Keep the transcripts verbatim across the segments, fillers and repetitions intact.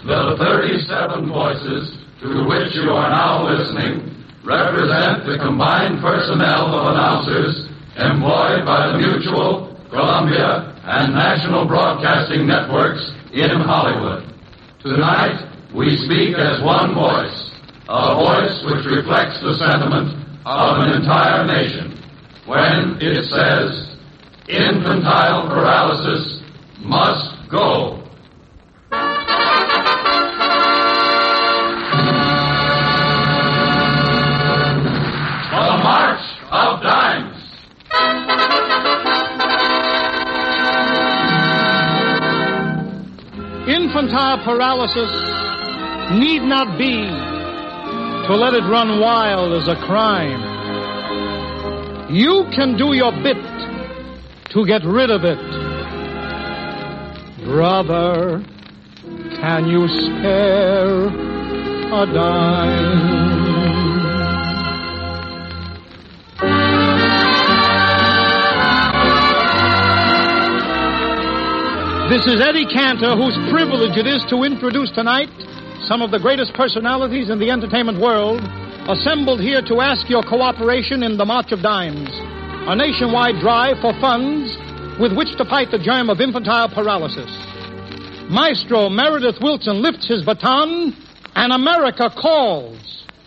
The thirty-seven voices to which you are now listening represent the combined personnel of announcers employed by the Mutual, Columbia, and National Broadcasting Networks in Hollywood. Tonight, we speak as one voice, a voice which reflects the sentiment of an entire nation when it says, infantile paralysis must go. The March of Dimes. Infantile paralysis need not be. To let it run wild is a crime. You can do your bit to get rid of it. Brother, can you spare a dime? This is Eddie Cantor, whose privilege it is to introduce tonight some of the greatest personalities in the entertainment world, assembled here to ask your cooperation in the March of Dimes, a nationwide drive for funds with which to fight the germ of infantile paralysis. Maestro Meredith Wilson lifts his baton, and America calls.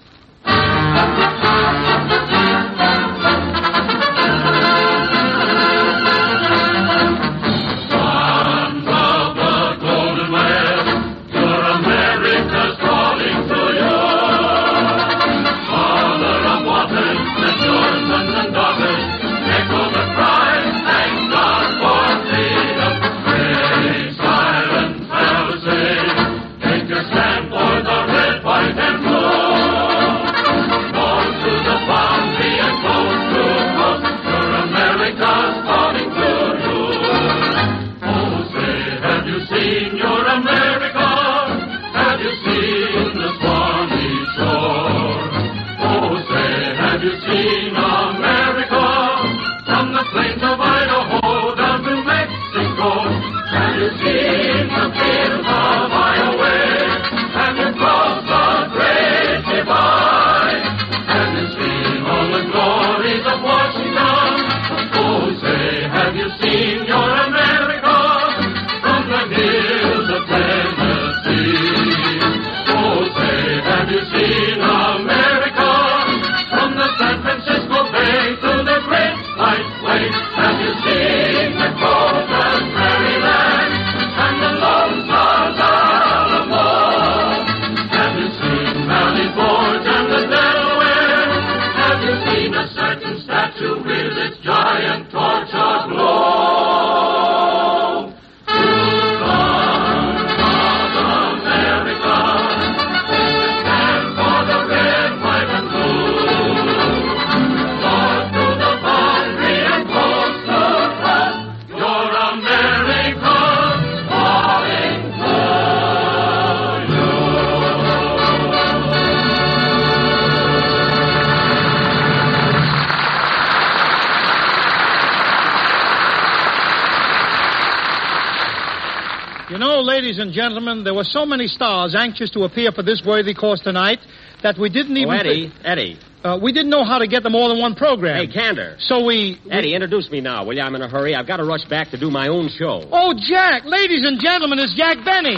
Ladies and gentlemen, there were so many stars anxious to appear for this worthy cause tonight that we didn't even... Oh, Eddie, th- Eddie. Uh, we didn't know how to get them all in one program. Hey, Cantor. So we, we... Eddie, introduce me now, will you? I'm in a hurry. I've got to rush back to do my own show. Oh, Jack. Ladies and gentlemen, it's Jack Benny.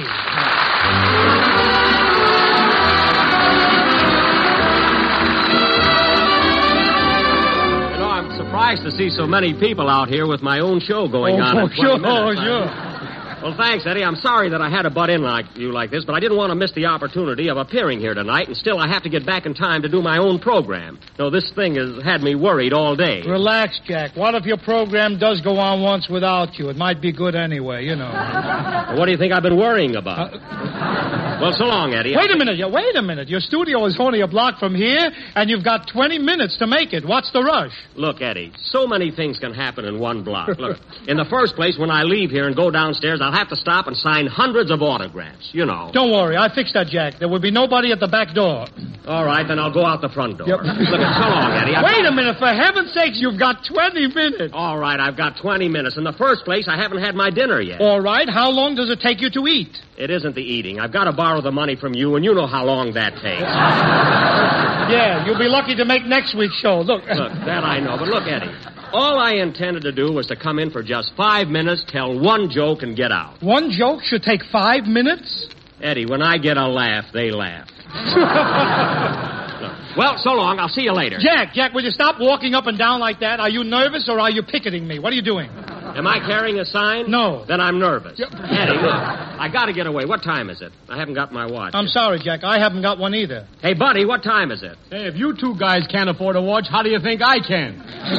You know, I'm surprised to see so many people out here with my own show going oh, on oh, in twenty sure, minutes. Oh, sure. Well, thanks, Eddie. I'm sorry that I had to butt in like you like this, but I didn't want to miss the opportunity of appearing here tonight, and still I have to get back in time to do my own program. So this thing has had me worried all day. Relax, Jack. What if your program does go on once without you? It might be good anyway, you know. Well, what do you think I've been worrying about? Uh, well, so long, Eddie. Wait a minute. Yeah, wait a minute. Your studio is only a block from here, and you've got twenty minutes to make it. What's the rush? Look, Eddie, so many things can happen in one block. Look, in the first place, when I leave here and go downstairs, I'll have to stop and sign hundreds of autographs, you know. Don't worry. I fixed that, Jack. There will be nobody at the back door. All right, then I'll go out the front door. Yep. Look, so long, Eddie. I've Wait got... a minute. For heaven's sakes, you've got twenty minutes. All right, I've got twenty minutes. In the first place, I haven't had my dinner yet. All right. How long does it take you to eat? It isn't the eating. I've got to borrow the money from you, and you know how long that takes. Yeah, you'll be lucky to make next week's show. Look. Look, that I know. But look, Eddie, all I intended to do was to come in for just five minutes, tell one joke, and get out. One joke should take five minutes? Eddie, when I get a laugh, they laugh. Look, well, so long. I'll see you later. Jack, Jack, will you stop walking up and down like that? Are you nervous or are you picketing me? What are you doing? Am I carrying a sign? No. Then I'm nervous. Yep. Eddie, look, I got to get away. What time is it? I haven't got my watch. I'm sorry, Jack. I haven't got one either. Hey, buddy, what time is it? Hey, if you two guys can't afford a watch, how do you think I can?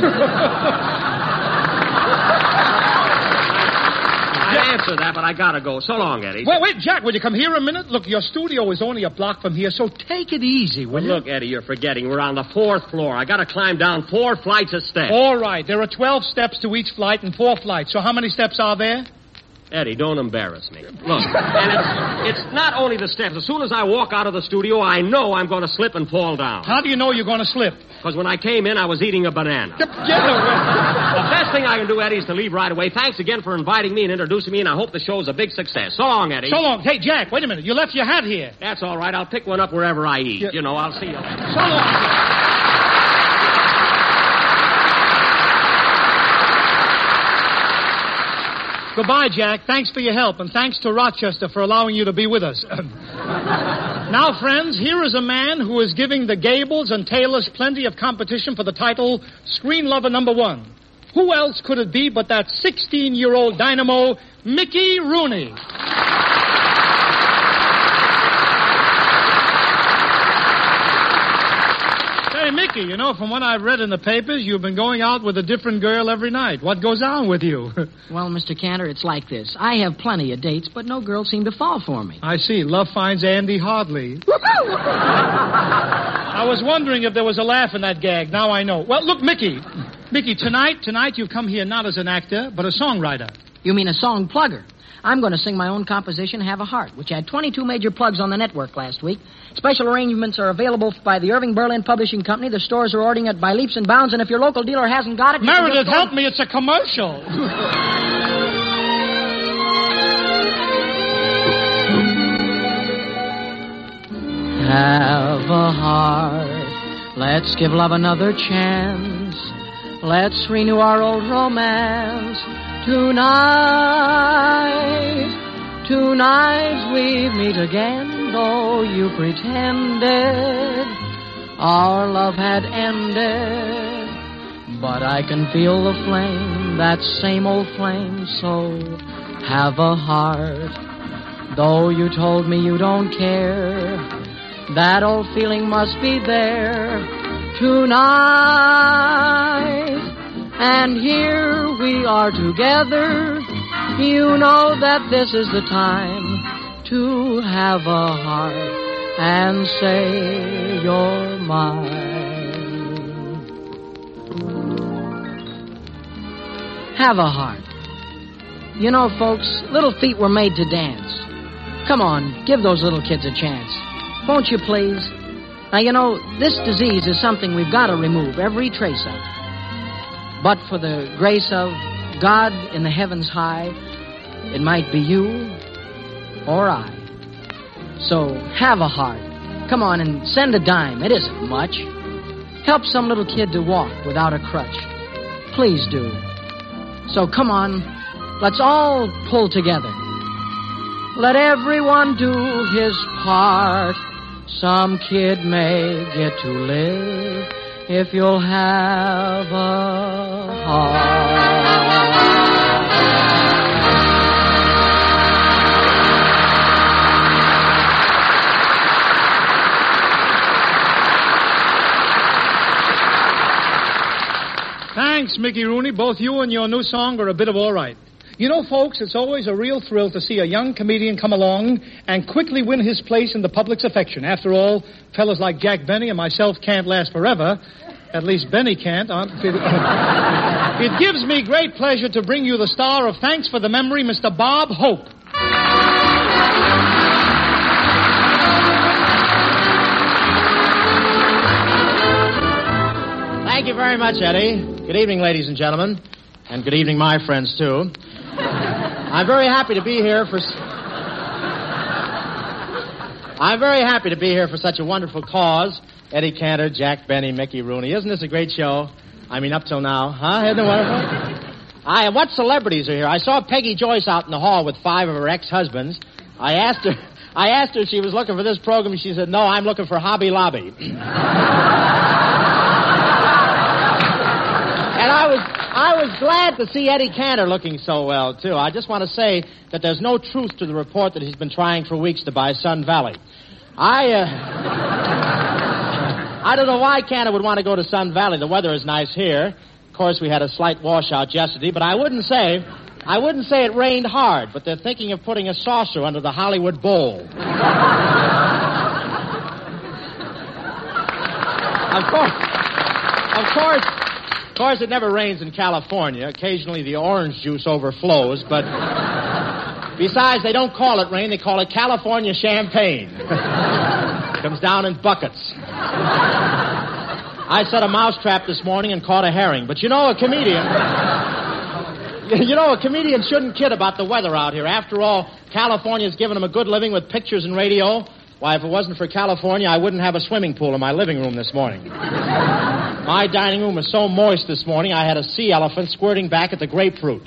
I'd answer that, but I got to go. So long, Eddie. Wait, wait, Jack, will you come here a minute? Look, your studio is only a block from here, so take it easy, will Well, you? look, Eddie, you're forgetting. We're on the fourth floor. I got to climb down four flights of steps. All right. There are twelve steps to each flight and four flights. So how many steps are there? Eddie, don't embarrass me. Look, and it's, it's not only the steps. As soon as I walk out of the studio, I know I'm going to slip and fall down. How do you know you're going to slip? Because when I came in, I was eating a banana. Get away. The best thing I can do, Eddie, is to leave right away. Thanks again for inviting me and introducing me, and I hope the show's a big success. So long, Eddie. So long. Hey, Jack, wait a minute. You left your hat here. That's all right. I'll pick one up wherever I eat. Yeah. You know, I'll see you later. So long. Goodbye, Jack. Thanks for your help, and thanks to Rochester for allowing you to be with us. Now, friends, here is a man who is giving the Gables and Taylors plenty of competition for the title Screen Lover Number One. Who else could it be but that sixteen-year-old dynamo, Mickey Rooney? Hey, Mickey, you know, from what I've read in the papers, you've been going out with a different girl every night. What goes on with you? Well, Mister Cantor, it's like this. I have plenty of dates, but no girls seem to fall for me. I see. Love finds Andy Hardley. I was wondering if there was a laugh in that gag. Now I know. Well, look, Mickey. Mickey, tonight, tonight you've come here not as an actor, but a songwriter. You mean a song plugger? I'm going to sing my own composition, Have a Heart, which had twenty-two major plugs on the network last week. Special arrangements are available by the Irving Berlin Publishing Company. The stores are ordering it by leaps and bounds, and if your local dealer hasn't got it... you can Meredith, just go- help me. It's a commercial. Have a heart. Let's give love another chance. Let's renew our old romance. Tonight, tonight we meet again, though you pretended our love had ended. But I can feel the flame, that same old flame, so have a heart. Though you told me you don't care, that old feeling must be there tonight. And here we are together. You know that this is the time to have a heart and say you're mine. Have a heart. You know, folks, little feet were made to dance. Come on, give those little kids a chance. Won't you please? Now, you know, this disease is something we've got to remove every trace of. But for the grace of God in the heavens high, it might be you or I. So have a heart. Come on and send a dime. It isn't much. Help some little kid to walk without a crutch. Please do. So come on, let's all pull together. Let everyone do his part. Some kid may get to live if you'll have a heart. Thanks, Mickey Rooney. Both you and your new song are a bit of all right. You know, folks, it's always a real thrill to see a young comedian come along and quickly win his place in the public's affection. After all, fellas like Jack Benny and myself can't last forever. At least Benny can't. It gives me great pleasure to bring you the star of Thanks for the Memory, Mister Bob Hope. very much, Eddie. Good evening, ladies and gentlemen. And good evening, my friends, too. I'm very happy to be here for... I'm very happy to be here for such a wonderful cause. Eddie Cantor, Jack Benny, Mickey Rooney. Isn't this a great show? I mean, up till now. Huh? Isn't it wonderful? I, what celebrities are here? I saw Peggy Joyce out in the hall with five of her ex-husbands. I asked her... I asked her if she was looking for this program. She said, no, I'm looking for Hobby Lobby. And I was I was glad to see Eddie Cantor looking so well, too. I just want to say that there's no truth to the report that he's been trying for weeks to buy Sun Valley. I, uh... I don't know why Cantor would want to go to Sun Valley. The weather is nice here. Of course, we had a slight washout yesterday, but I wouldn't say... I wouldn't say it rained hard, but they're thinking of putting a saucer under the Hollywood Bowl. Of course, of course, of course, it never rains in California. Occasionally the orange juice overflows, but besides, they don't call it rain, they call it California champagne. Comes down in buckets. I set a mousetrap this morning and caught a herring, but you know, a comedian... You know, a comedian shouldn't kid about the weather out here. After all, California's given them a good living with pictures and radio. Why, if it wasn't for California, I wouldn't have a swimming pool in my living room this morning. My dining room was so moist this morning, I had a sea elephant squirting back at the grapefruit.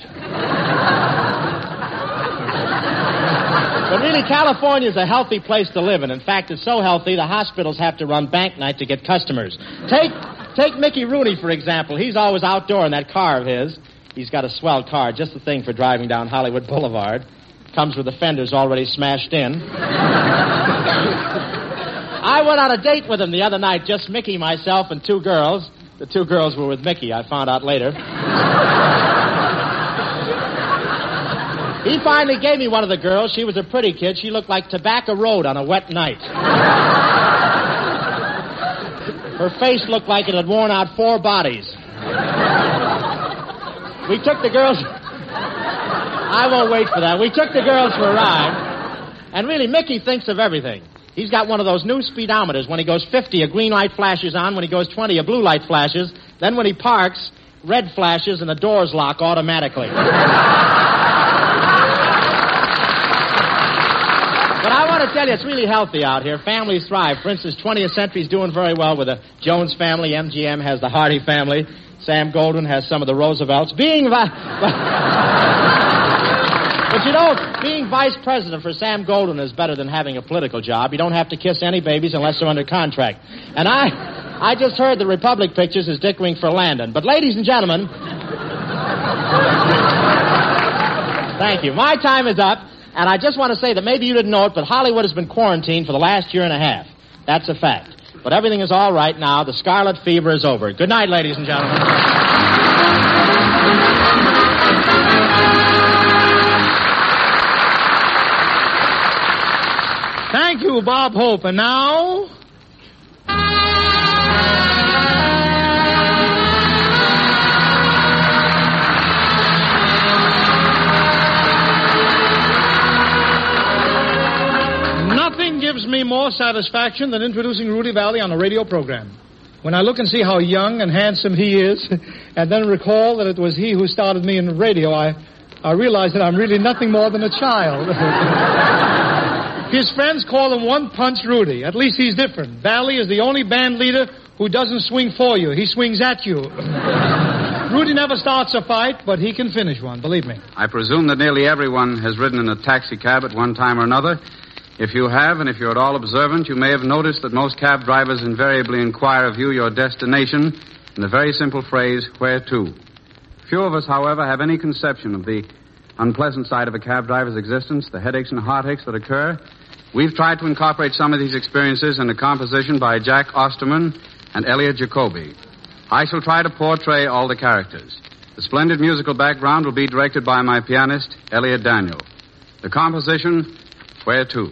But really, California's a healthy place to live in. In fact, it's so healthy, the hospitals have to run bank night to get customers. Take, take Mickey Rooney, for example. He's always outdoor in that car of his. He's got a swell car, just the thing for driving down Hollywood Boulevard. Comes with the fenders already smashed in. I went on a date with him the other night, just Mickey, myself, and two girls. The two girls were with Mickey, I found out later. He finally gave me one of the girls. She was a pretty kid. She looked like Tobacco Road on a wet night. Her face looked like it had worn out four bodies. We took the girls... I won't wait for that. We took the girls for a ride. And really, Mickey thinks of everything. He's got one of those new speedometers. When he goes fifty, a green light flashes on. When he goes twenty, a blue light flashes. Then when he parks, red flashes and the doors lock automatically. But I want to tell you, it's really healthy out here. Families thrive. For instance, twentieth Century's doing very well with the Jones family. M G M has the Hardy family. Sam Goldwyn has some of the Roosevelts. Being... Vi- but you know, being vice president for Sam Goldwyn is better than having a political job. You don't have to kiss any babies unless they're under contract. And I I just heard the Republic Pictures is dickering for Landon. But ladies and gentlemen... Thank you. My time is up. And I just want to say that maybe you didn't know it, but Hollywood has been quarantined for the last year and a half. That's a fact. But everything is all right now. The scarlet fever is over. Good night, ladies and gentlemen. Thank you, Bob Hope. And now... Nothing gives me more satisfaction than introducing Rudy Valley on a radio program. When I look and see how young and handsome he is, and then recall that it was he who started me in radio, I, I realize that I'm really nothing more than a child. His friends call him One Punch Rudy. At least he's different. Valley is the only band leader who doesn't swing for you. He swings at you. Rudy never starts a fight, but he can finish one, believe me. I presume that nearly everyone has ridden in a taxi cab at one time or another. If you have, and if you're at all observant, you may have noticed that most cab drivers invariably inquire of you your destination in the very simple phrase, where to? Few of us, however, have any conception of the unpleasant side of a cab driver's existence, the headaches and heartaches that occur. We've tried to incorporate some of these experiences in a composition by Jack Osterman and Elliot Jacoby. I shall try to portray all the characters. The splendid musical background will be directed by my pianist, Elliot Daniel. The composition, Where To?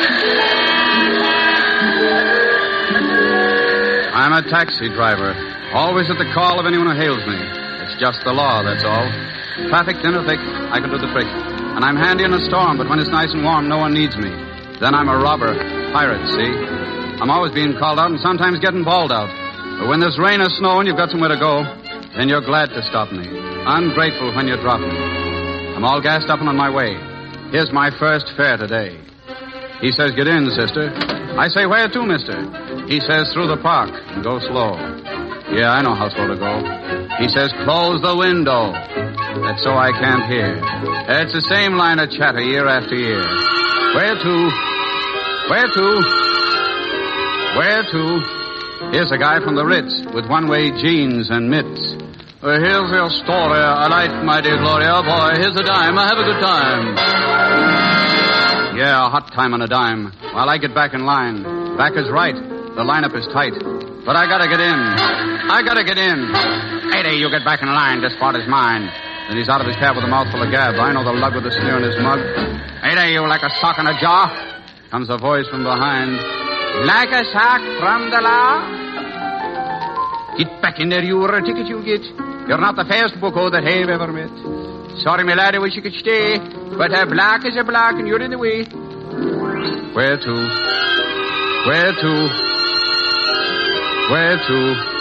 I'm a taxi driver. Always at the call of anyone who hails me. It's just the law, that's all. Traffic thin or thick, I can do the trick. And I'm handy in a storm, but when it's nice and warm, no one needs me. Then I'm a robber, pirate, see? I'm always being called out and sometimes getting bawled out. But when there's rain or snow and you've got somewhere to go, then you're glad to stop me. Ungrateful when you drop me. I'm all gassed up and on my way. Here's my first fare today. He says, get in, sister. I say, where to, mister? He says, through the park and go slow. Yeah, I know how slow to go. He says, close the window. That's so I can't hear. It's the same line of chatter year after year. Where to? Where to? Where to? Here's a guy from the Ritz with one-way jeans and mitts. Well, here's your story. I like, my dear Gloria. Boy, here's a dime. I have a good time. Yeah, a hot time on a dime. While I get back in line. Back is right. The lineup is tight. But I gotta get in. I gotta get in. Hey there, you get back in line. This spot is mine. Then he's out of his cab with a mouthful of gab. I know the lug with the sneer in his mug. Hey there, you like a sock in a jar. Comes a voice from behind. Like a sock from the law? Get back in there, you or a ticket you'll get. You're not the first bucko that I've ever met. Sorry, my lad, I wish you could stay. But a block is a block and you're in the way. Where to? Where to? Where to?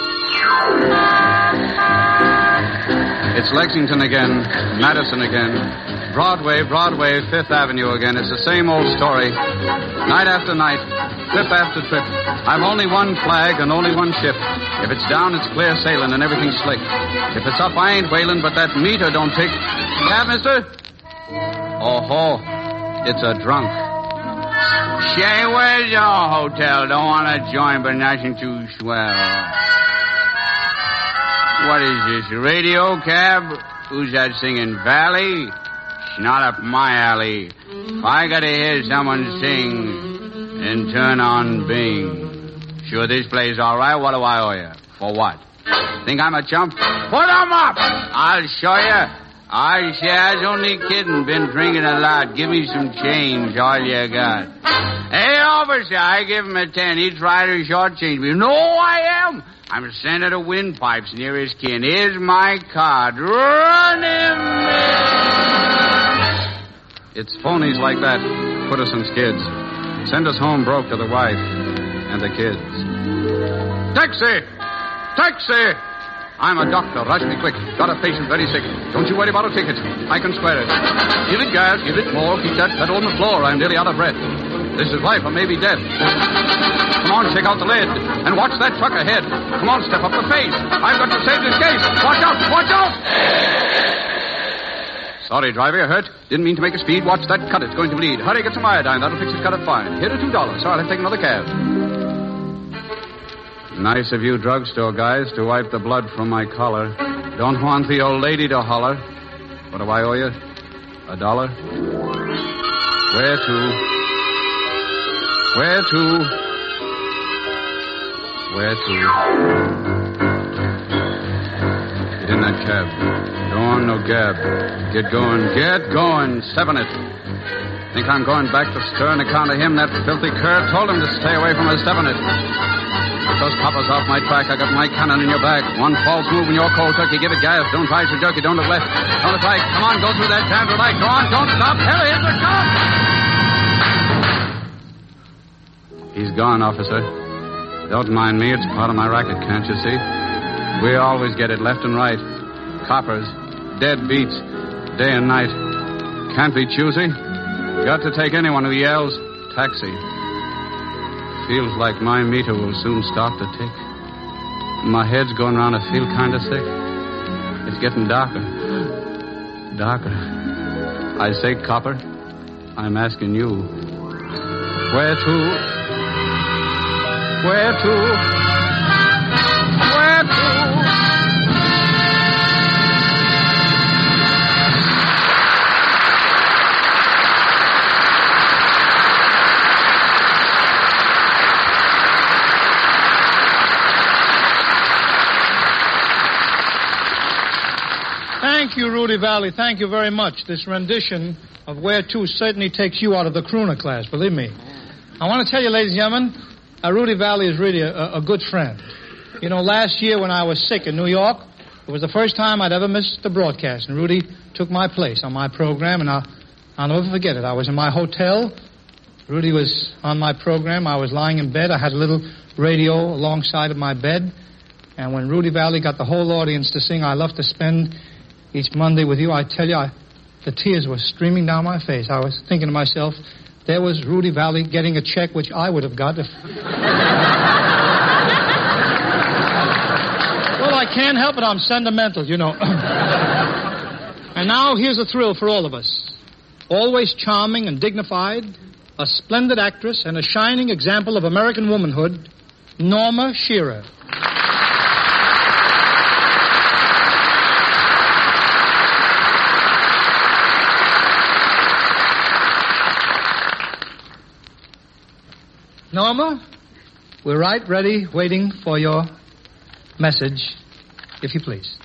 It's Lexington again, Madison again, Broadway, Broadway, Fifth Avenue again. It's the same old story. Night after night, trip after trip. I've only one flag and only one ship. If it's down, it's clear sailing and everything's slick. If it's up, I ain't whaling, but that meter don't tick. Yeah, mister? Oh-ho, it's a drunk. Say, where's your hotel? Don't want to join, but nothing too swell. What is this, radio cab? Who's that singing? Valley? It's not up my alley. If I gotta hear someone sing, then turn on Bing. Sure, this plays all right. What do I owe you? For what? Think I'm a chump? Put 'em up! I'll show you. I say I was only kidding. Been drinking a lot. Give me some change, all you got. Hey, officer, I give him a ten. He tried to shortchange me. No, I am. I'm Senator Windpipes, nearest kin. Here's my card. Run him! It's phonies like that put us in skids. Send us home broke to the wife and the kids. Taxi! Taxi! I'm a doctor. Rush me quick. Got a patient very sick. Don't you worry about a ticket. I can square it. Give it gas. Give it more. Keep that pedal on the floor. I'm nearly out of breath. This is life or maybe death. Come on, check out the lid. And watch that truck ahead. Come on, step up the pace. I've got to save this case. Watch out. Watch out. Sorry, driver. You hurt? Didn't mean to make a speed. Watch that cut. It's going to bleed. Hurry, get some iodine. That'll fix it. Cut it fine. Here are two dollars. So I'll have to take another cab. Nice of you drugstore guys to wipe the blood from my collar. Don't want the old lady to holler. What do I owe you? A dollar? Where to? Where to? Where to? Get in that cab. Don't want no gab. Get going. Get going. Seven it. Think I'm going back to stir on account of him? That filthy cur told him to stay away from us. Seven it. Get those coppers off my track. I got my cannon in your back. One false move and you're cold turkey. Give it gas. Don't try so jerky. Don't look left. Don't look right. Come on, go through that damn light. Go on, don't stop. Hurry, it's a cop! He's gone, officer. Don't mind me. It's part of my racket, can't you see? We always get it left and right. Coppers. Dead beats. Day and night. Can't be choosy. Got to take anyone who yells, taxi. Feels like my meter will soon stop to tick. My head's going round. I feel kind of sick. It's getting darker. Darker. I say, copper, I'm asking you. Where to? Where to? Where to? Thank you, Rudy Valley. Thank you very much. This rendition of Where To certainly takes you out of the crooner class, believe me. I want to tell you, ladies and gentlemen, uh, Rudy Valley is really a, a good friend. You know, last year when I was sick in New York, it was the first time I'd ever missed the broadcast, and Rudy took my place on my program, and I'll, I'll never forget it. I was in my hotel. Rudy was on my program. I was lying in bed. I had a little radio alongside of my bed, and when Rudy Valley got the whole audience to sing I Love to Spend Each Monday With You, I tell you, I, the tears were streaming down my face. I was thinking to myself, there was Rudy Valley getting a check which I would have got if... Well, I can't help it. I'm sentimental, you know. And now here's a thrill for all of us. Always charming and dignified, a splendid actress and a shining example of American womanhood, Norma Shearer. Norma, we're right ready, waiting for your message, if you please.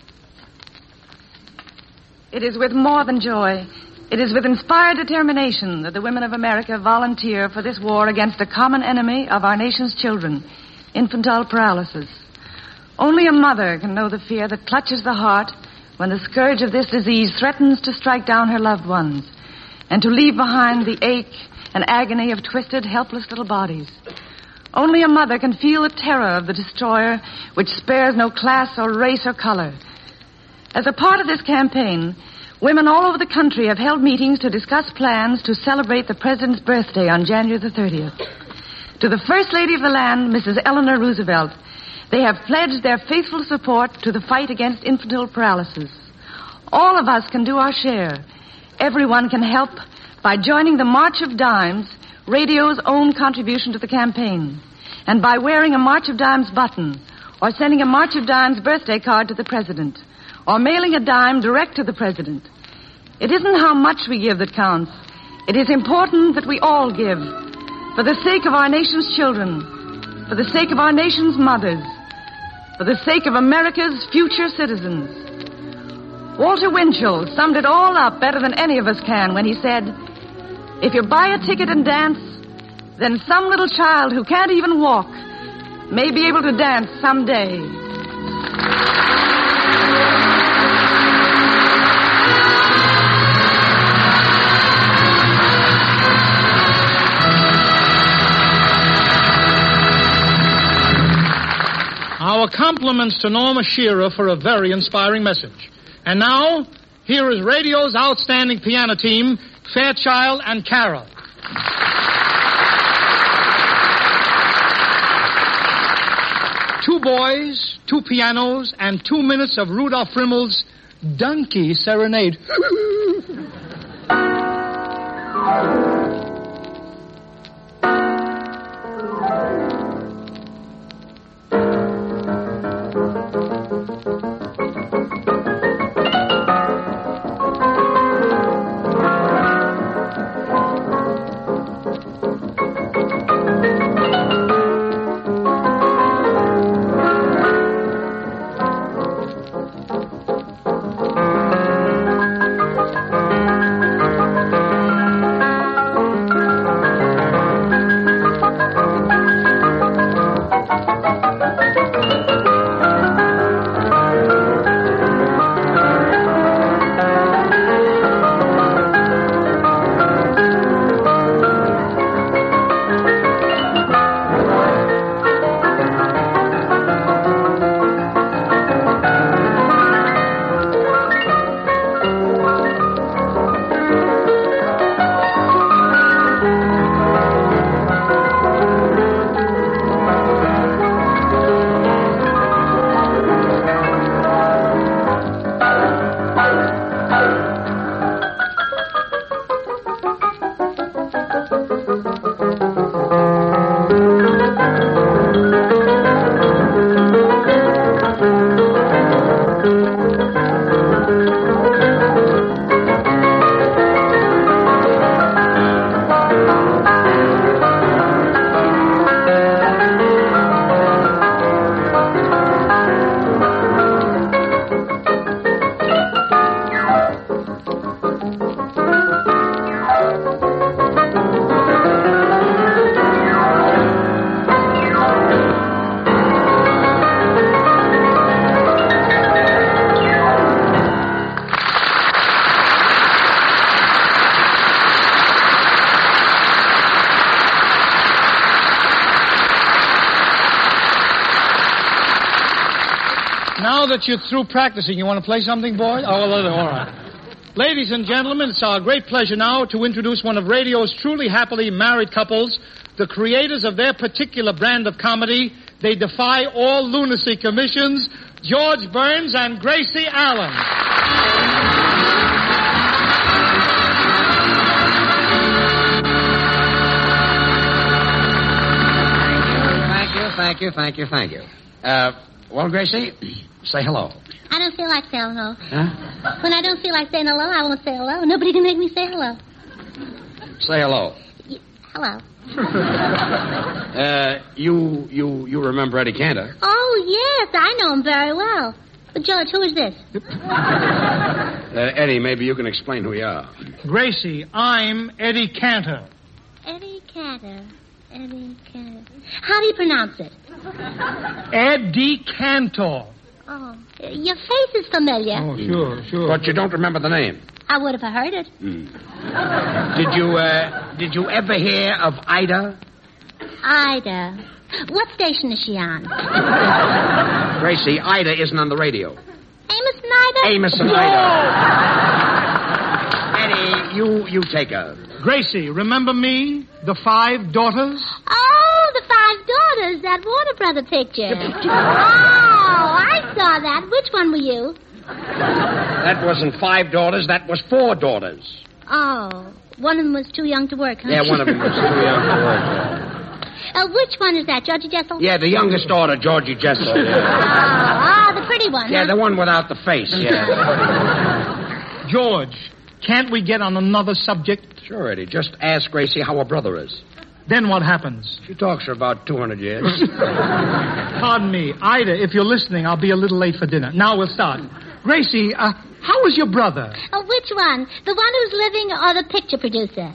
It is with more than joy. It is with inspired determination that the women of America volunteer for this war against a common enemy of our nation's children, infantile paralysis. Only a mother can know the fear that clutches the heart when the scourge of this disease threatens to strike down her loved ones and to leave behind the ache and agony of twisted, helpless little bodies. Only a mother can feel the terror of the destroyer which spares no class or race or color. As a part of this campaign, women all over the country have held meetings to discuss plans to celebrate the President's birthday on January the thirtieth. To the First Lady of the land, Missus Eleanor Roosevelt, they have pledged their faithful support to the fight against infantile paralysis. All of us can do our share. Everyone can help by joining the March of Dimes, radio's own contribution to the campaign, and by wearing a March of Dimes button, or sending a March of Dimes birthday card to the President, or mailing a dime direct to the President. It isn't how much we give that counts. It is important that we all give, for the sake of our nation's children, for the sake of our nation's mothers, for the sake of America's future citizens. Walter Winchell summed it all up better than any of us can when he said, if you buy a ticket and dance, then some little child who can't even walk may be able to dance someday. Our compliments to Norma Shearer for a very inspiring message. And now, here is radio's outstanding piano team, Fairchild and Carroll. Two boys, two pianos, and two minutes of Rudolph Rimmel's Donkey Serenade. Now that you're through practicing, you want to play something, boy? Oh, well, all right. Ladies and gentlemen, it's our great pleasure now to introduce one of radio's truly happily married couples, the creators of their particular brand of comedy. They defy all lunacy commissions, George Burns and Gracie Allen. Thank you, thank you, thank you, thank you. Uh, well, Gracie, say hello. I don't feel like saying hello. Huh? When I don't feel like saying hello, I won't say hello. Nobody can make me say hello. Say hello. Y- hello. uh, you, you, you remember Eddie Cantor? Oh, yes, I know him very well. But, George, who is this? Uh, Eddie, maybe you can explain who you are. Gracie, I'm Eddie Cantor. Eddie Cantor. Eddie Cantor. How do you pronounce it? Eddie Cantor. Oh, your face is familiar. Oh, sure, sure. But you don't remember the name. I would if I heard it. Mm. Did you, uh, did you ever hear of Ida? Ida. What station is she on? Gracie, Ida isn't on the radio. Amos and Ida? Amos and Ida. Eddie, you, you take her. Gracie, remember me? The Five Daughters? Oh, the Five Daughters, that Warner Brother picture. Oh, I saw that. Which one were you? That wasn't five daughters, that was four daughters. Oh, one of them was too young to work, huh? Yeah, one of them was too young to work. Uh, which one is that, Georgie Jessel? Yeah, the youngest daughter, Georgie Jessel. Oh, oh, the pretty one, Yeah, huh? the one without the face, yeah. George, can't we get on another subject? Sure, Eddie. Just ask Gracie how her brother is. Then what happens? She talks for about two hundred years. Pardon me. Ida, if you're listening, I'll be a little late for dinner. Now we'll start. Gracie, uh, how is your brother? Oh, which one? The one who's living or the picture producer?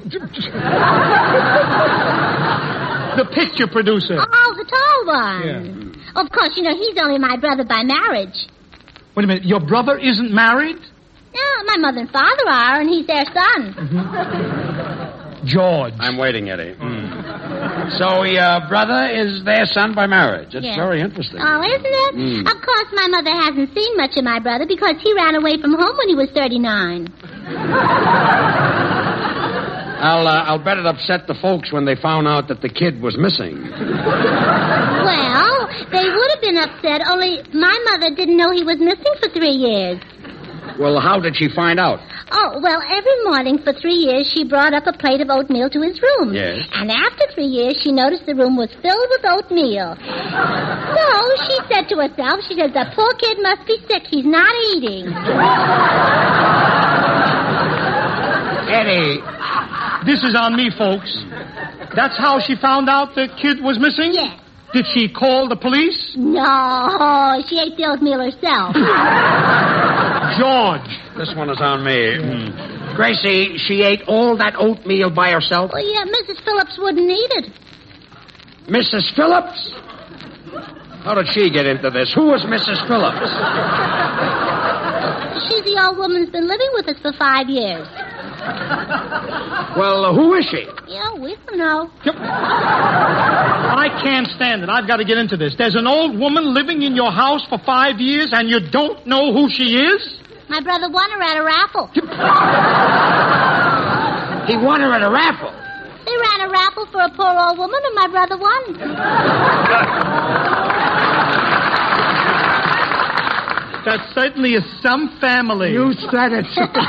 The picture producer. Oh, the tall one. Yeah. Of course, you know, he's only my brother by marriage. Wait a minute. Your brother isn't married? No, my mother and father are, and he's their son. Mm-hmm. George. I'm waiting, Eddie. Mm. So your brother is their son by marriage. It's Yeah. very interesting. Oh, isn't it? Mm. Of course, my mother hasn't seen much of my brother because he ran away from home when he was thirty-nine. I'll, uh, I'll bet it upset the folks when they found out that the kid was missing. Well, they would have been upset, only my mother didn't know he was missing for three years. Well, how did she find out? Oh, well, every morning for three years, she brought up a plate of oatmeal to his room. Yes. And after three years, she noticed the room was filled with oatmeal. So she said to herself, she said, the poor kid must be sick. He's not eating. Eddie. This is on me, folks. That's how she found out the kid was missing? Yes. Did she call the police? No, she ate the oatmeal herself. George. This one is on me. Mm. Gracie, she ate all that oatmeal by herself? Well, yeah, Missus Phillips wouldn't eat it. Missus Phillips? How did she get into this? Who was Missus Phillips? She's the old woman who's been living with us for five years. Well, uh, who is she? Yeah, we don't know. I can't stand it. I've got to get into this. There's an old woman living in your house for five years, and you don't know who she is? My brother won her at a raffle. He won her at a raffle. They ran a raffle for a poor old woman, and my brother won. That certainly is some family. You said it.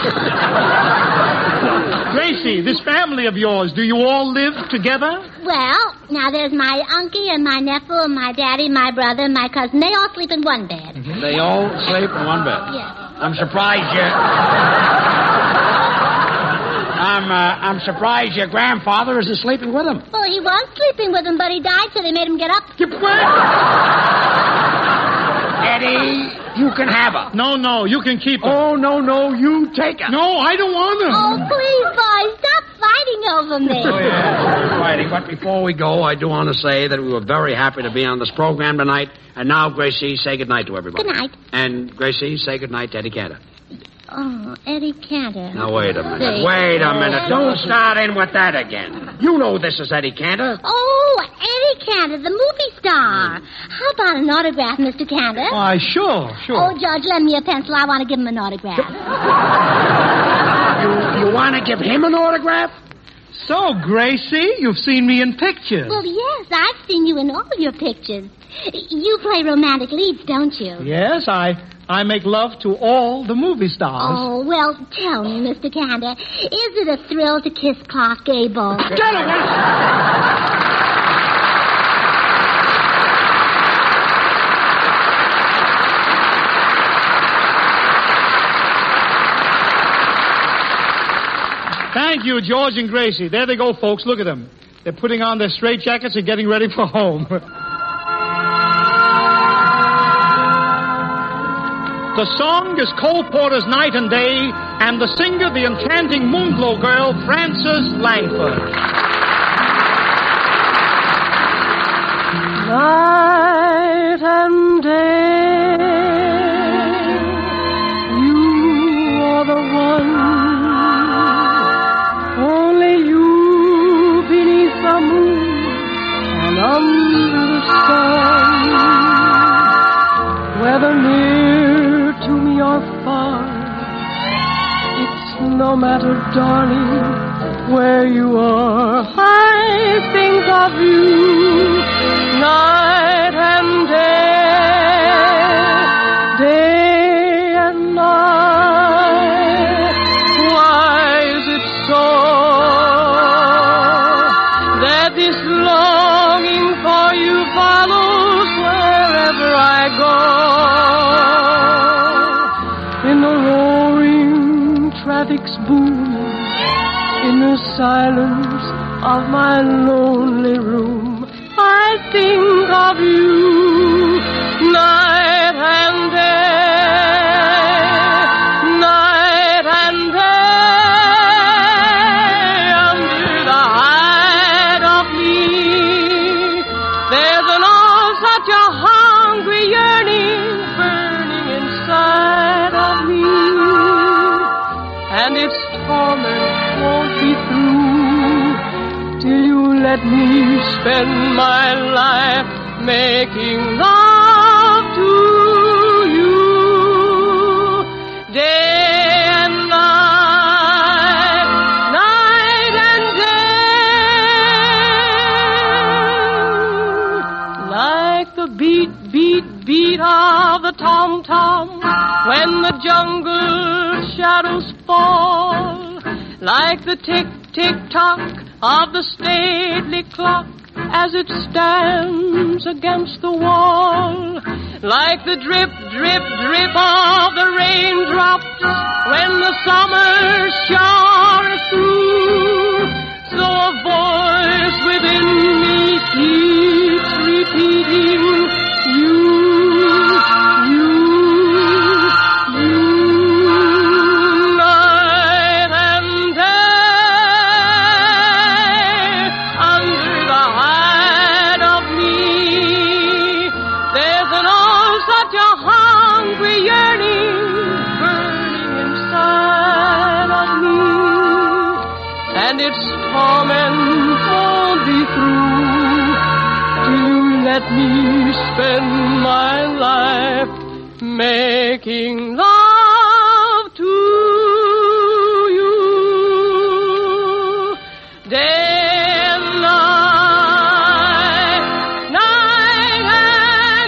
Gracie, this family of yours, do you all live together? Well, now there's my uncle and my nephew and my daddy, my brother, and my cousin. They all sleep in one bed. Mm-hmm. They all sleep in one bed? Yes. I'm surprised you... I'm, uh, I'm surprised your grandfather isn't sleeping with them. Well, he was sleeping with them, but he died, so they made him get up. Eddie, you can have her. No, no, you can keep her. Oh, no, no, you take her. No, I don't want her. Oh, please, boys, stop fighting over me. Oh, yeah, fighting. But before we go, I do want to say that we were very happy to be on this program tonight. And now, Gracie, say goodnight to everybody. Good night. And, Gracie, say goodnight to Eddie Cantor. Oh, Eddie Cantor. Now, wait a minute. Say- Wait a minute. Don't start in with that again. You know this is Eddie Cantor. Oh, Eddie Cantor, the movie star. How about an autograph, Mister Candace? Why, sure, sure. Oh, George, lend me a pencil. I want to give him an autograph. You, you want to give him an autograph? So, Gracie, you've seen me in pictures. Well, yes, I've seen you in all your pictures. You play romantic leads, don't you? Yes, I I make love to all the movie stars. Oh, well, tell me, Mister Candace, is it a thrill to kiss Clark Gable? Get away! Thank you, George and Gracie. There they go, folks. Look at them. They're putting on their straitjackets and getting ready for home. The song is Cole Porter's Night and Day, and the singer, the enchanting Moonglow girl, Frances Langford. Night and day, you are the one. Only you beneath the moon and under the sun. Whether near to me or far, it's no matter, darling, where you are. I think of you night and day, day and night. Why is it so that this longing for you follows wherever I go? In the roaring traffic's boom, in the silence of my lonely room, I think of you night and day, night and day. Under the hide of me, there's an oh such a hungry yearning burning inside of me, and its torment won't be through till you let me spend my life making love to you day and night, night and day. Like the beat, beat, beat of the tom-tom when the jungle shadows fall, like the tick, tick-tock of the stately clock as it stands against the wall, like the drip, drip, drip of the raindrops when the summer showers through. So a voice within me keeps repeating, you, you, you, night and day. Under the hide of me, there's an oh such a hungry yearning burning inside of me, and its torment won't be through till you let me spend my life making love to you day and night, night and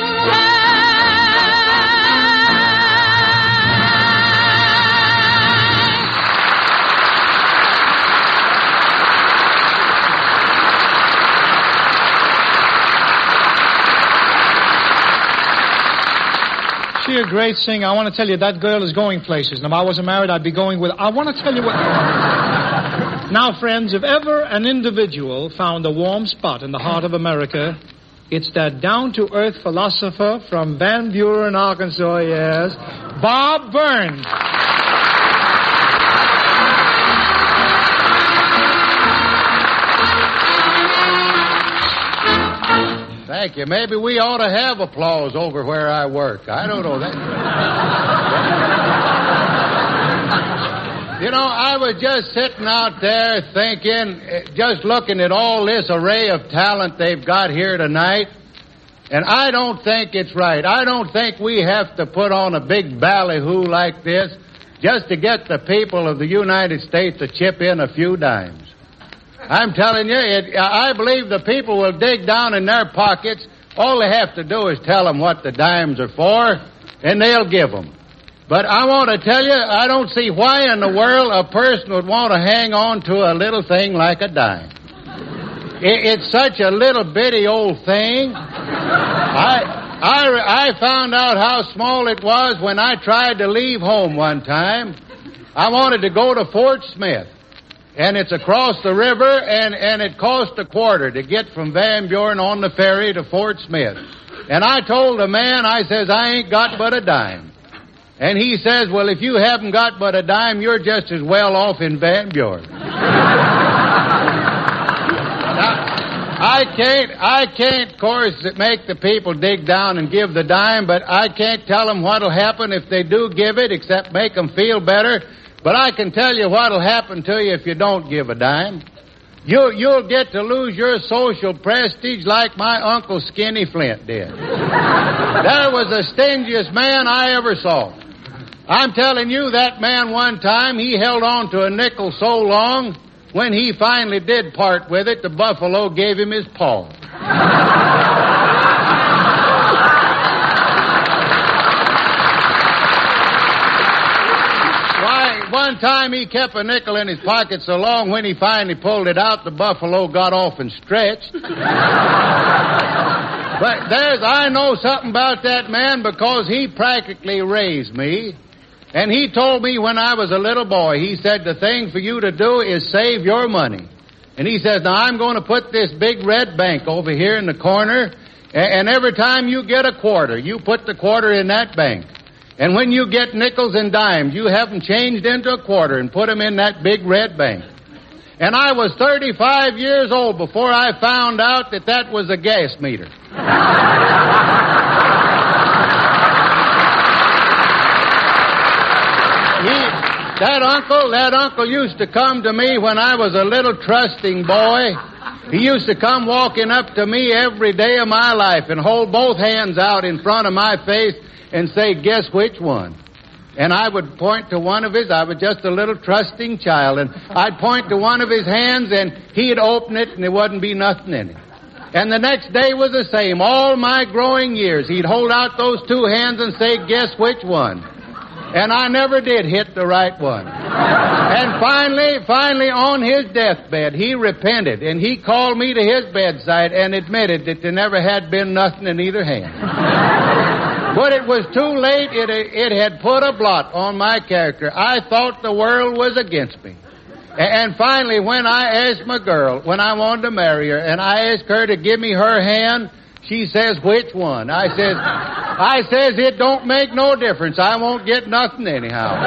She a great singer. I want to tell you, that girl is going places. And if I wasn't married, I'd be going with... I want to tell you what... Now, friends, if ever an individual found a warm spot in the heart of America, it's that down-to-earth philosopher from Van Buren, Arkansas, yes, Bob Burns. Thank you. Maybe we ought to have applause over where I work. I don't know that. You know, I was just sitting out there thinking, just looking at all this array of talent they've got here tonight, And I don't think it's right. I don't think we have to put on a big ballyhoo like this just to get the people of the United States to chip in a few dimes. I'm telling you, it, I believe the people will dig down in their pockets. All they have to do is tell them what the dimes are for, and they'll give them. But I want to tell you, I don't see why in the world a person would want to hang on to a little thing like a dime. It, it's such a little bitty old thing. I, I, I found out how small it was when I tried to leave home one time. I wanted to go to Fort Smith. And it's across the river, and, and it cost a quarter to get from Van Buren on the ferry to Fort Smith. And I told the man, I says, I ain't got but a dime. And he says, well, if you haven't got but a dime, you're just as well off in Van Buren. Now, I can't, I can't, of course, make the people dig down and give the dime, but I can't tell them what'll happen if they do give it, except make them feel better. But I can tell you what'll happen to you if you don't give a dime. You, you'll get to lose your social prestige like my Uncle Skinny Flint did. That was the stingiest man I ever saw. I'm telling you, that man one time, he held on to a nickel so long, when he finally did part with it, the buffalo gave him his paw. One time he kept a nickel in his pocket so long when he finally pulled it out, the buffalo got off and stretched. But there's, I know something about that man because he practically raised me. And he told me when I was a little boy, he said the thing for you to do is save your money. And he says, now I'm going to put this big red bank over here in the corner, and every time you get a quarter, you put the quarter in that bank. And when you get nickels and dimes, you have them changed into a quarter and put them in that big red bank. And I was thirty-five years old before I found out that that was a gas meter. he, that uncle, that uncle used to come to me when I was a little trusting boy. He used to come walking up to me every day of my life and hold both hands out in front of my face and say, guess which one? And I would point to one of his, I was just a little trusting child, and I'd point to one of his hands, and he'd open it, and there wouldn't be nothing in it. And the next day was the same. All my growing years, he'd hold out those two hands and say, guess which one? And I never did hit the right one. And finally, finally, on his deathbed, he repented, and he called me to his bedside and admitted that there never had been nothing in either hand. But it was too late. It, it had put a blot on my character. I thought the world was against me. And finally, when I asked my girl, when I wanted to marry her, and I asked her to give me her hand, she says, which one? I says, I says, it don't make no difference. I won't get nothing anyhow.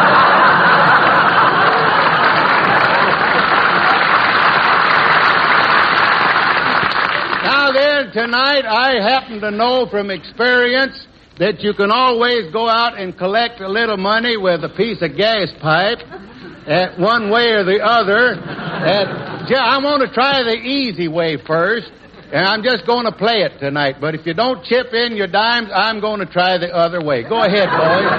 Now then, tonight, I happen to know from experience that you can always go out and collect a little money with a piece of gas pipe, uh, one way or the other. Uh, I'm going to try the easy way first, and I'm just going to play it tonight. But if you don't chip in your dimes, I'm going to try the other way. Go ahead, boys.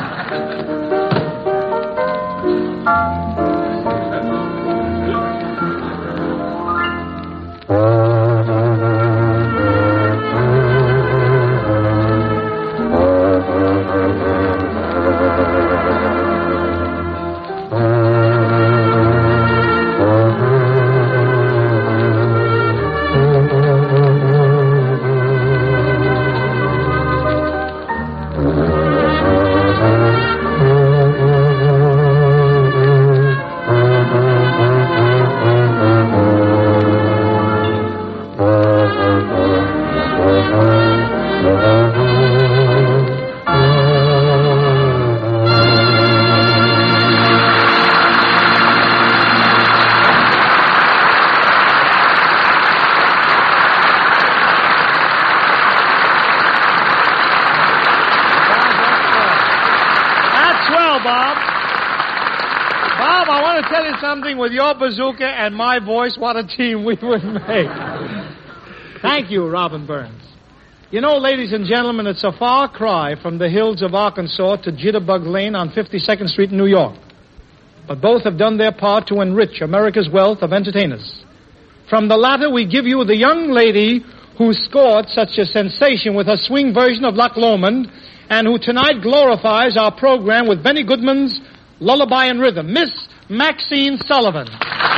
Something with your bazooka and my voice, what a team we would make. Thank you, Robin Burns. You know, ladies and gentlemen, it's a far cry from the hills of Arkansas to Jitterbug Lane on fifty-second Street in New York. But both have done their part to enrich America's wealth of entertainers. From the latter, we give you the young lady who scored such a sensation with her swing version of Loch Lomond and who tonight glorifies our program with Benny Goodman's Lullaby and Rhythm, Miss Maxine Sullivan.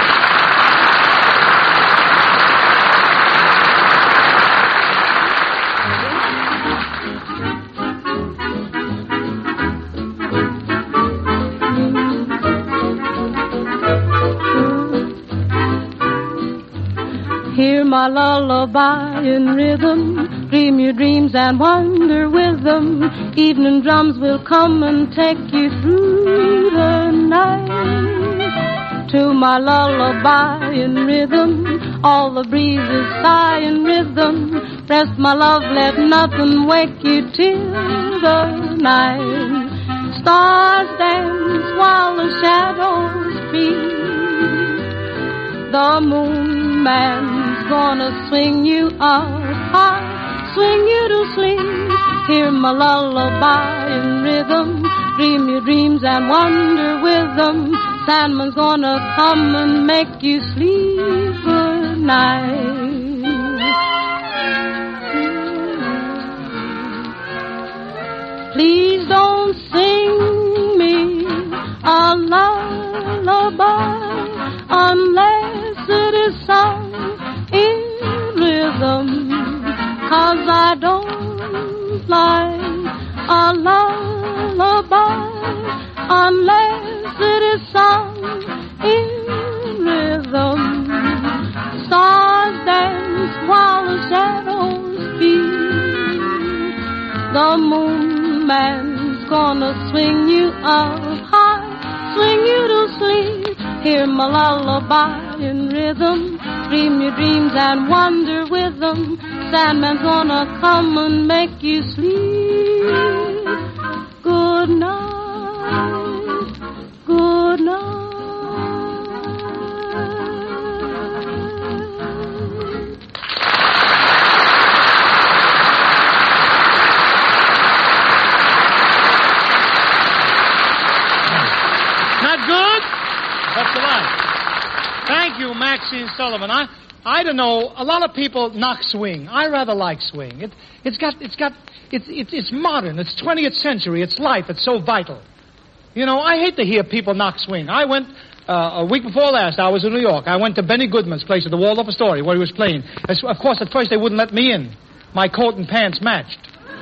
Hear my lullaby in rhythm, dream your dreams and wander with them. Evening drums will come and take you through the night. To my lullaby in rhythm, all the breezes sigh in rhythm. Rest my love, let nothing wake you till the night. Stars dance while the shadows creep. The moon man's gonna swing you up high, swing you to sleep. Hear my lullaby in rhythm, dream your dreams and wander with them. Sandman's gonna come and make you sleep good night. Please don't sing me a lullaby unless it is sung in rhythm, 'cause I don't like a lullaby unless it is sung in rhythm. Stars dance while the shadows beat. The moon man's gonna swing you up high, swing you to sleep. Hear my lullaby in rhythm, dream your dreams and wander with them. Sandman's gonna come and make you sleep. Good night, good night. Not good? That's a lot. Thank you, Maxine Sullivan. I, I don't know. A lot of people knock swing. I rather like swing. It, it's got, it's got, it's, it's, it's modern. It's twentieth century. It's life. It's so vital. You know, I hate to hear people knock swing. I went uh, a week before last. I was in New York. I went to Benny Goodman's place at the Waldorf Astoria where he was playing. As, of course, at first they wouldn't let me in. My coat and pants matched.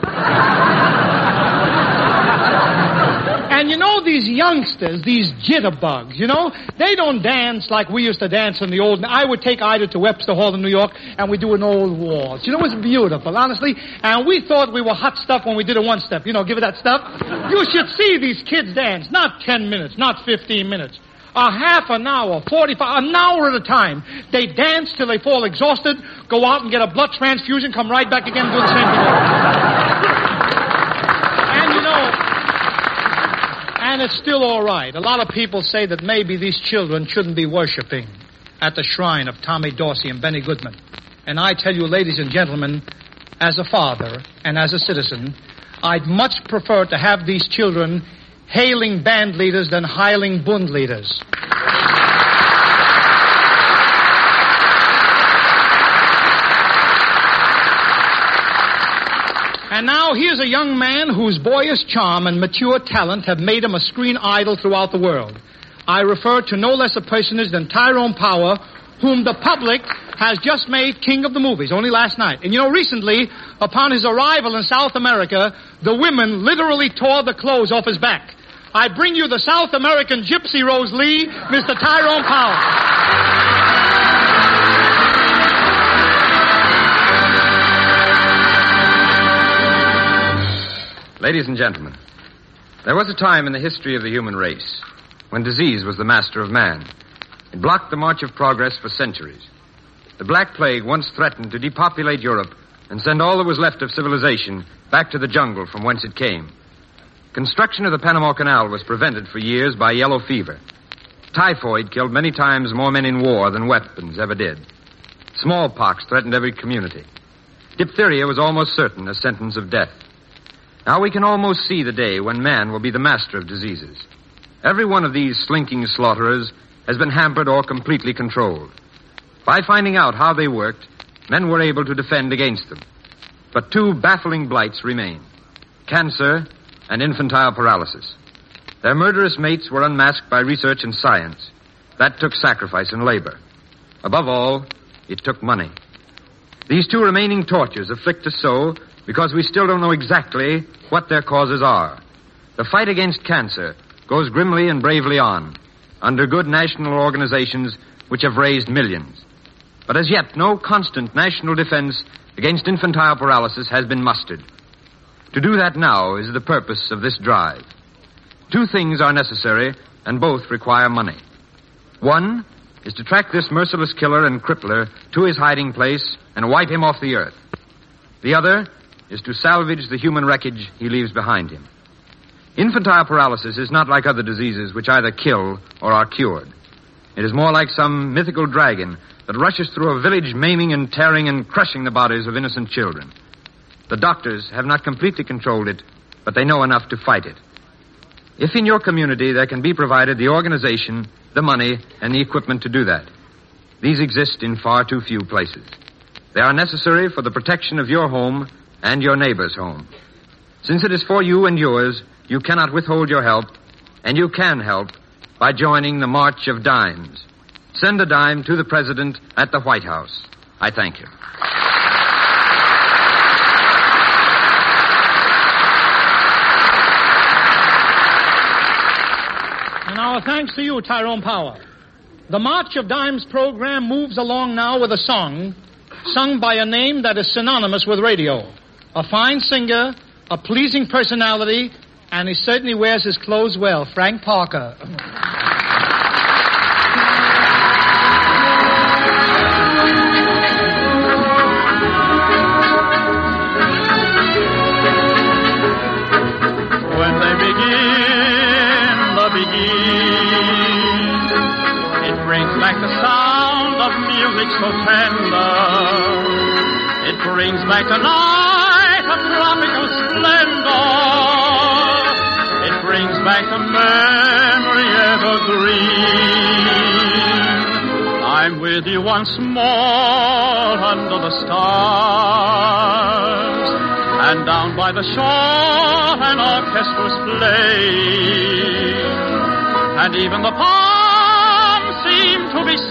And you know, these youngsters, these jitterbugs, you know, they don't dance like we used to dance in the old... I would take Ida to Webster Hall in New York, and we'd do an old waltz. You know, it was beautiful, honestly. And we thought we were hot stuff when we did a one-step. You know, give it that stuff. You should see these kids dance. Not ten minutes, not fifteen minutes. A half an hour, forty-five, an hour at a time. They dance till they fall exhausted, go out and get a blood transfusion, come right back again and do the same thing. And you know... And it's still all right. A lot of people say that maybe these children shouldn't be worshiping at the shrine of Tommy Dorsey and Benny Goodman. And I tell you, ladies and gentlemen, as a father and as a citizen, I'd much prefer to have these children hailing band leaders than hiling bund leaders. And now here's a young man whose boyish charm and mature talent have made him a screen idol throughout the world. I refer to no less a personage than Tyrone Power, whom the public has just made king of the movies, only last night. And you know, recently, upon his arrival in South America, the women literally tore the clothes off his back. I bring you the South American Gypsy Rose Lee, Mister Tyrone Power. Ladies and gentlemen, there was a time in the history of the human race when disease was the master of man. It blocked the march of progress for centuries. The Black Plague once threatened to depopulate Europe and send all that was left of civilization back to the jungle from whence it came. Construction of the Panama Canal was prevented for years by yellow fever. Typhoid killed many times more men in war than weapons ever did. Smallpox threatened every community. Diphtheria was almost certain a sentence of death. Now we can almost see the day when man will be the master of diseases. Every one of these slinking slaughterers has been hampered or completely controlled. By finding out how they worked, men were able to defend against them. But two baffling blights remain: cancer and infantile paralysis. Their murderous mates were unmasked by research and science. That took sacrifice and labor. Above all, it took money. These two remaining tortures afflict us so because we still don't know exactly what their causes are. The fight against cancer goes grimly and bravely on, under good national organizations which have raised millions. But as yet, no constant national defense against infantile paralysis has been mustered. To do that now is the purpose of this drive. Two things are necessary, and both require money. One is to track this merciless killer and crippler to his hiding place and wipe him off the earth. The other is to salvage the human wreckage he leaves behind him. Infantile paralysis is not like other diseases which either kill or are cured. It is more like some mythical dragon that rushes through a village maiming and tearing and crushing the bodies of innocent children. The doctors have not completely controlled it, but they know enough to fight it. If in your community there can be provided the organization, the money, and the equipment to do that, these exist in far too few places. They are necessary for the protection of your home and your neighbor's home. Since it is for you and yours, you cannot withhold your help, and you can help by joining the March of Dimes. Send a dime to the President at the White House. I thank you. And our thanks to you, Tyrone Power. The March of Dimes program moves along now with a song sung by a name that is synonymous with radio. A fine singer, a pleasing personality, and he certainly wears his clothes well, Frank Parker. When they begin, the begin, it brings back the sound of music so tender. It brings back the night of tropical splendor. It brings back the memory evergreen. I'm with you once more under the stars, and down by the shore an orchestra's playing, and even the palms seem to be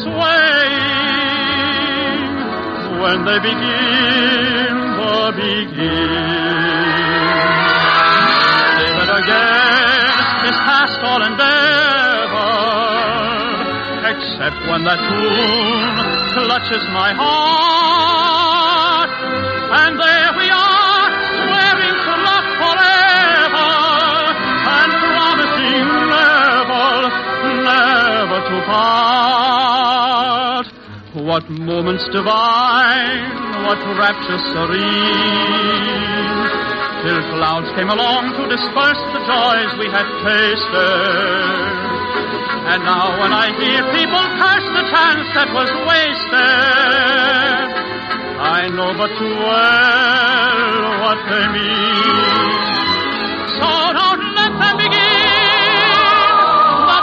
swaying when they begin the begin. Live it again is past all endeavor, except when that tune clutches my heart, and there we are, swearing to love forever, and promising never, never to part. What moments divine, what rapture serene, till clouds came along to disperse the joys we had tasted. And now when I hear people curse the chance that was wasted, I know but too well what they mean. So don't let them begin, the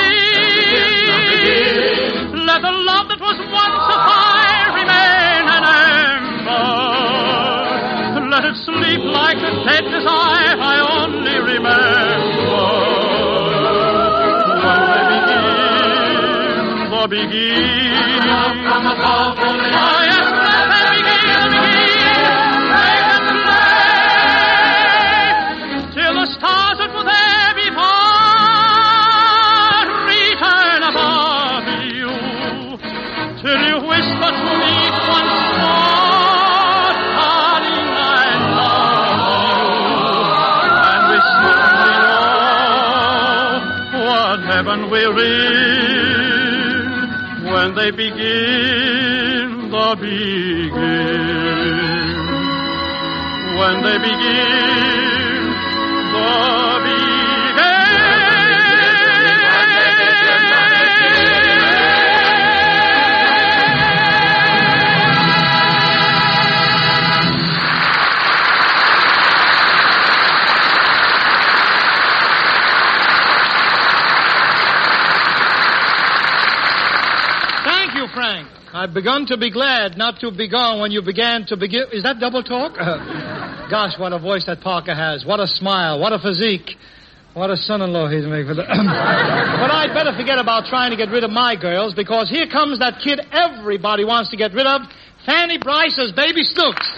begin. Let the love that was once a fire remain an ember. Let it sleep like a dead desire I only remember. When they begin, the begin. From above only. Oh, yes, let them begin, the begin. Make them play till the stars that were there before return above you, till you whisper to me once more, darling, I love you. And we certainly know what heaven will in when they begin the begin. When they begin the begin. begun to be glad, not to be gone when you began to begin. Is that double talk? Uh, gosh, what a voice that Parker has. What a smile. What a physique. What a son-in-law he's making for the... But I'd better forget about trying to get rid of my girls, because here comes that kid everybody wants to get rid of, Fanny Bryce as Baby Snooks.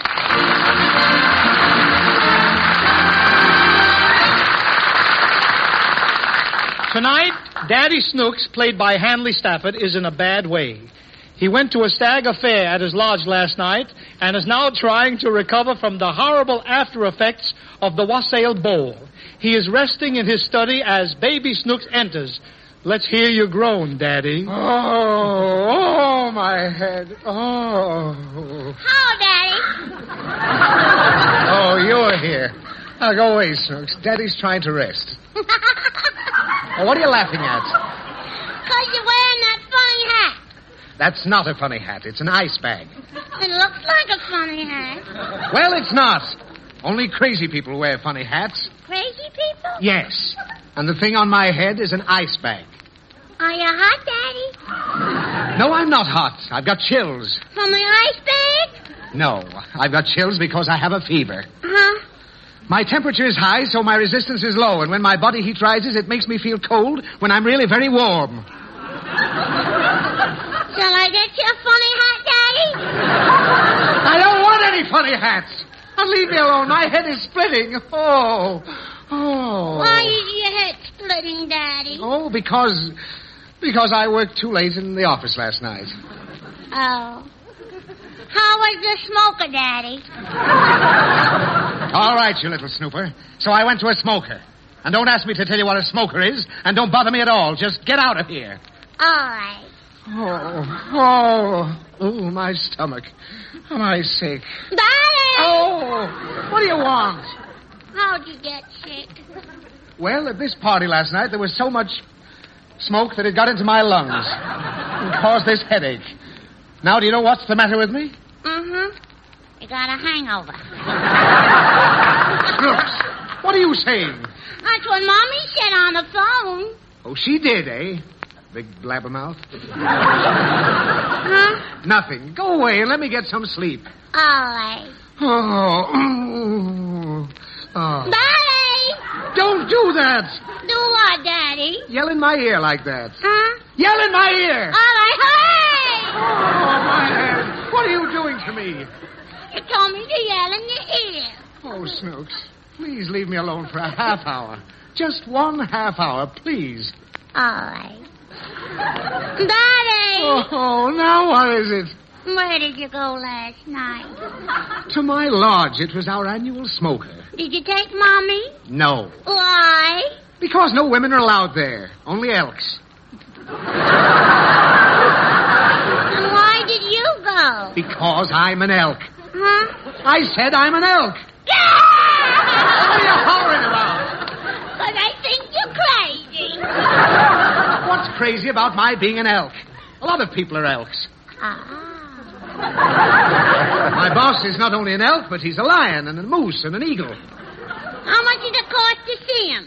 Tonight, Daddy Snooks, played by Hanley Stafford, is in a bad way. He went to a stag affair at his lodge last night and is now trying to recover from the horrible after effects of the wassail bowl. He is resting in his study as Baby Snooks enters. Let's hear you groan, Daddy. Oh, oh, my head. Oh. How, Daddy? Oh, you're here. Now, go away, Snooks. Daddy's trying to rest. Oh, what are you laughing at? Because you're wearing that funny hat. That's not a funny hat. It's an ice bag. It looks like a funny hat. Well, it's not. Only crazy people wear funny hats. Crazy people? Yes. And the thing on my head is an ice bag. Are you hot, Daddy? No, I'm not hot. I've got chills. From the ice bag? No, I've got chills because I have a fever. Uh-huh. My temperature is high, so my resistance is low. And when my body heat rises, it makes me feel cold when I'm really very warm. Shall I get you a funny hat, Daddy? I don't want any funny hats. Now leave me alone. My head is splitting. Oh. Oh. Why is your head splitting, Daddy? Oh, because... Because I worked too late in the office last night. Oh. How was the smoker, Daddy? All right, you little snooper. So I went to a smoker. And don't ask me to tell you what a smoker is, and don't bother me at all. Just get out of here. All right. Oh, oh, oh, my stomach. Am I sick? Daddy! Oh, what do you want? How'd you get sick? Well, at this party last night, there was so much smoke that it got into my lungs and caused this headache. Now, do you know what's the matter with me? Mm-hmm. You got a hangover. Snooks, what are you saying? That's what Mommy said on the phone. Oh, she did, eh? Big blabbermouth. Huh? Nothing. Go away and let me get some sleep. All right. Oh. Oh. Daddy! Don't do that! Do what, Daddy? Yell in my ear like that. Huh? Yell in my ear! All right, hey! Oh, my head. What are you doing to me? You told me to yell in your ear. Oh, Snooks, please leave me alone for a half hour. Just one half hour, please. All right. Daddy! Oh, now what is it? Where did you go last night? To my lodge. It was our annual smoker. Did you take Mommy? No. Why? Because no women are allowed there. Only elks. And why did you go? Because I'm an elk. Huh? I said I'm an elk. What are you hollering about? Because I think you're crazy. What's crazy about my being an elk? A lot of people are elks. Ah. My boss is not only an elk, but he's a lion and a moose and an eagle. How much does it cost to see him?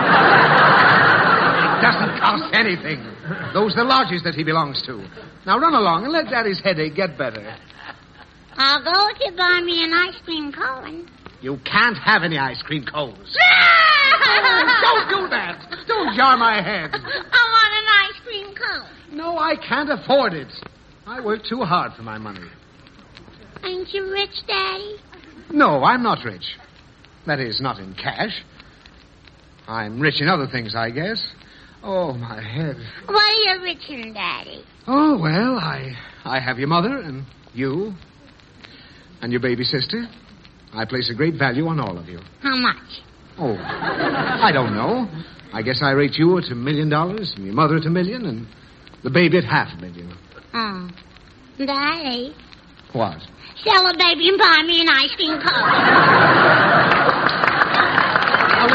It doesn't cost anything. Those are the lodges that he belongs to. Now run along and let Daddy's headache get better. I'll go if you buy me an ice cream cone. You can't have any ice cream cones. Don't do that. Don't jar my head. I want an ice cream cone. No, I can't afford it. I work too hard for my money. Ain't you rich, Daddy? No, I'm not rich. That is, not in cash. I'm rich in other things, I guess. Oh, my head. What are you rich in, Daddy? Oh, well, I I have your mother and you and your baby sister. I place a great value on all of you. How much? Oh, I don't know. I guess I rate you at a million dollars, and your mother at a million, and the baby at half a million. Oh. Daddy. What? Sell the baby and buy me an ice cream cone. Now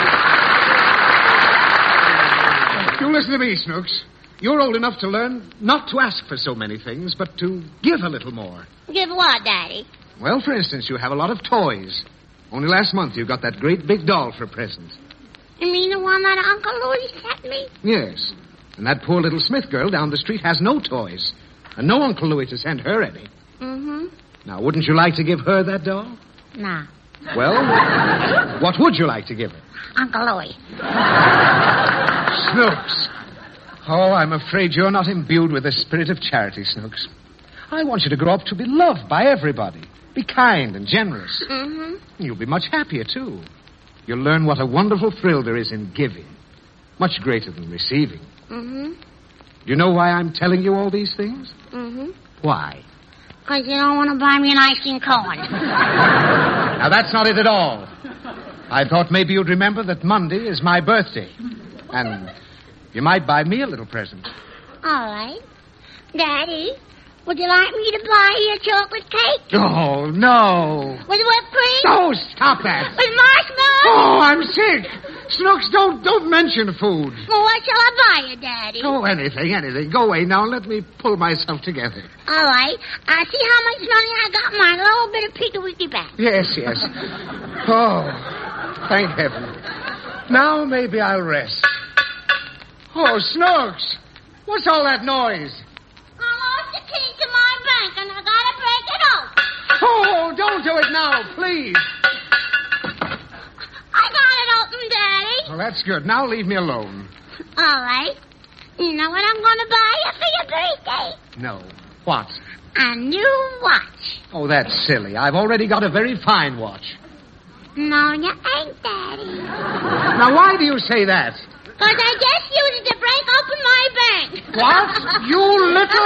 listen. You listen to me, Snooks. You're old enough to learn not to ask for so many things, but to give a little more. Give what, Daddy? Well, for instance, you have a lot of toys. Only last month you got that great big doll for a present. You mean the one that Uncle Louis sent me? Yes. And that poor little Smith girl down the street has no toys. And no Uncle Louis to send her any. Mm-hmm. Now, wouldn't you like to give her that doll? No. Well, what would you like to give her? Uncle Louis. Snooks. Oh, I'm afraid you're not imbued with the spirit of charity, Snooks. I want you to grow up to be loved by everybody. Be kind and generous. Mm-hmm. You'll be much happier, too. You'll learn what a wonderful thrill there is in giving. Much greater than receiving. Mm-hmm. Do you know why I'm telling you all these things? Mm-hmm. Why? Because you don't want to buy me an ice cream cone. Now, that's not it at all. I thought maybe you'd remember that Monday is my birthday. And you might buy me a little present. All right. Daddy, would you like me to buy you a chocolate cake? Oh, no. With whipped cream? Oh, stop that. With marshmallows? Oh, I'm sick. Snooks, don't don't mention food. Well, what shall I buy you, Daddy? Oh, anything, anything. Go away now and let me pull myself together. All right. I see how much money I got in my little bit of peekawee bank. Yes, yes. Oh, thank heaven. Now maybe I'll rest. Oh, Snooks, what's all that noise? I lost the key to my bank, and I gotta break it open. Oh, don't do it now, please. I got it open, Daddy. Well, that's good. Now leave me alone. All right. You know what I'm going to buy you for your birthday? No. What? A new watch. Oh, that's silly. I've already got a very fine watch. No, you ain't, Daddy. Now, why do you say that? Because I just used it to break open my bank. What? You little...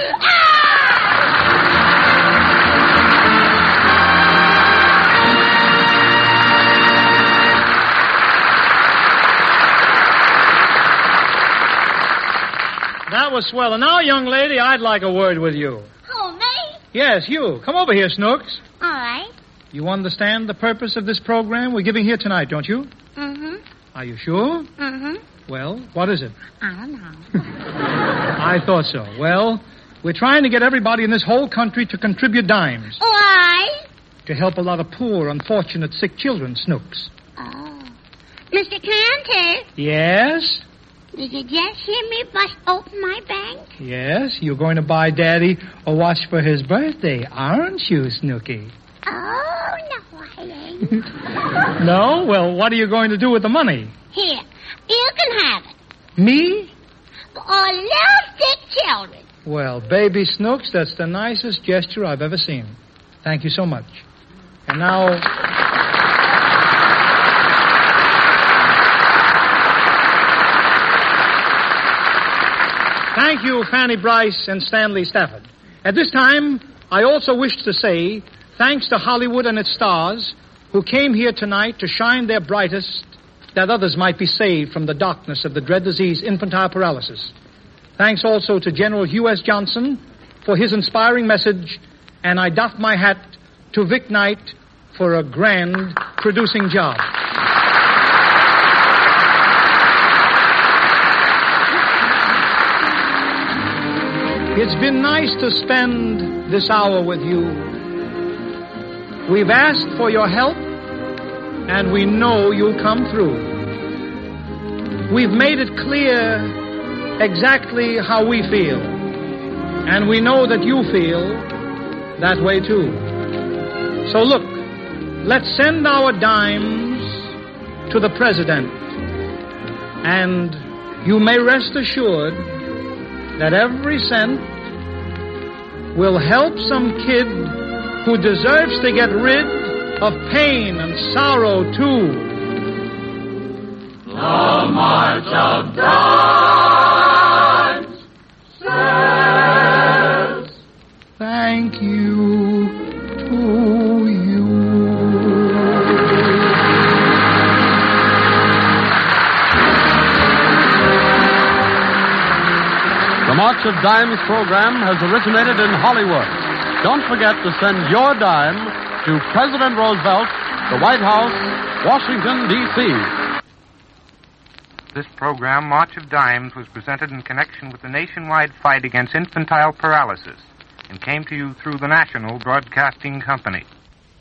That was swell. And now, young lady, I'd like a word with you. Oh, me? Yes, you. Come over here, Snooks. All right. You understand the purpose of this program we're giving here tonight, don't you? Mm-hmm. Are you sure? Mm-hmm. Well, what is it? I don't know. I thought so. Well, we're trying to get everybody in this whole country to contribute dimes. Why? To help a lot of poor, unfortunate, sick children, Snooks. Oh. Mister Cantor, Yes? did you just hear me bust open my bank? Yes, you're going to buy Daddy a watch for his birthday, aren't you, Snooky? Oh, no, I ain't. No? Well, what are you going to do with the money? Here, you can have it. Me? For all little sick children. Well, baby Snooks, that's the nicest gesture I've ever seen. Thank you so much. And now... Thank you, Fanny Bryce and Stanley Stafford. At this time, I also wish to say thanks to Hollywood and its stars who came here tonight to shine their brightest that others might be saved from the darkness of the dread disease, infantile paralysis. Thanks also to General Hugh S. Johnson for his inspiring message, and I doff my hat to Vic Knight for a grand producing job. It's been nice to spend this hour with you. We've asked for your help, and we know you'll come through. We've made it clear exactly how we feel, and we know that you feel that way too. So look, let's send our dimes to the President, and you may rest assured that every cent will help some kid who deserves to get rid of pain and sorrow, too. The March of Dimes says, thank you to you. The March of Dimes program has originated in Hollywood. Don't forget to send your dime to President Roosevelt, the White House, Washington, D C This program, March of Dimes, was presented in connection with the nationwide fight against infantile paralysis and came to you through the National Broadcasting Company.